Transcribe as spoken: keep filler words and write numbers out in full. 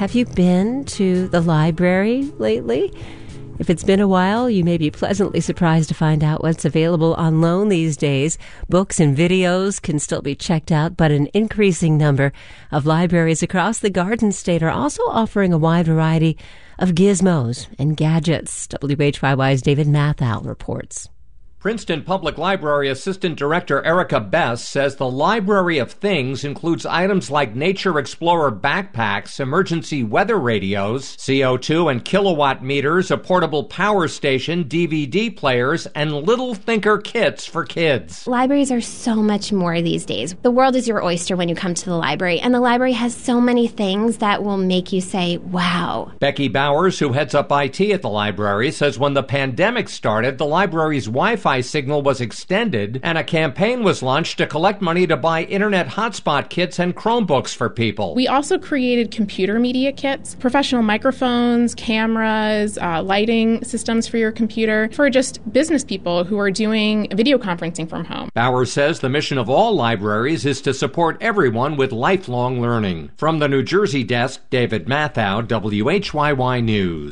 Have you been to the library lately? If it's been a while, you may be pleasantly surprised to find out what's available on loan these days. Books and videos can still be checked out, but an increasing number of libraries across the Garden State are also offering a wide variety of gizmos and gadgets. W H Y Y's David Mathau reports. Princeton Public Library Assistant Director Erica Best says the Library of Things includes items like Nature Explorer backpacks, emergency weather radios, C O two and kilowatt meters, a portable power station, D V D players, and Little Thinker kits for kids. Libraries are so much more these days. The world is your oyster when you come to the library, and the library has so many things that will make you say, wow. Becky Bowers, who heads up I T at the library, says when the pandemic started, the library's Wi-Fi signal was extended and a campaign was launched to collect money to buy internet hotspot kits and Chromebooks for people. We also created computer media kits, professional microphones, cameras, uh, lighting systems for your computer for just business people who are doing video conferencing from home. Bowers says the mission of all libraries is to support everyone with lifelong learning. From the New Jersey desk, David Mathau, W H Y Y News.